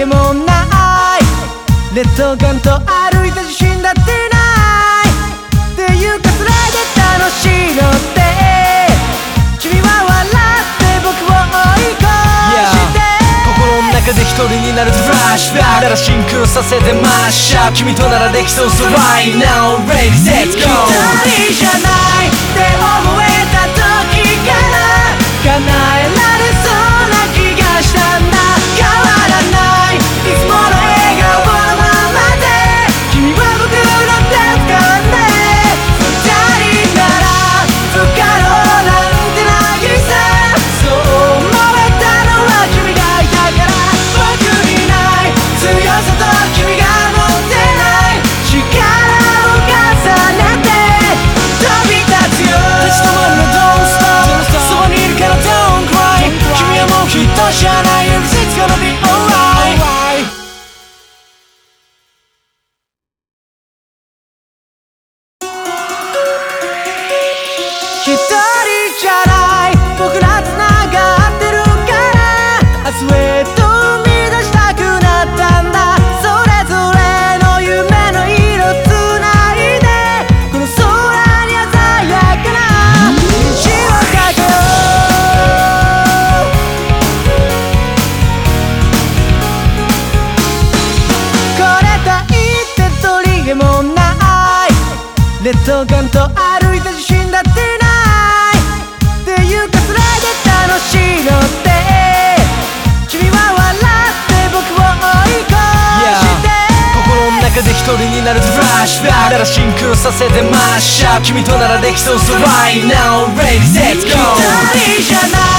げもない劣等感と歩いた自信だってないっていうかそれで楽しいのって君は笑って僕を追い越して、 心の中で一人になるとフラッシュバックならシンクロさせてマッシュアップ君とならできそう So right now ready set go 一人じゃないって思えた時から叶えられそうな気がしたんだ変わらないいつもの笑顔のままで君は僕の手を掴んで二人なら不可能なんてないさそう思えたのは君がいたから僕にない強さと君が持ってない力を重ねて飛び立つよ立ち止まるの Don't stop そばにいるから Don't cry 君はもうきっと知らない Everything's gonna be alright 一人じゃない僕ら繋がってるから明日へと生み出したくなったんだそれぞれの夢の色つないでこの空に鮮やかな虹をかけようこれたいって取り柄もない劣等感と歩いた自信だってないっていうかそれで楽しいのって君は笑って僕を追い越して、 心の中で一人になるとフラッシュバックならシンクロさせてマッシュアップ君とならできそう So right now ready set go 一人じゃない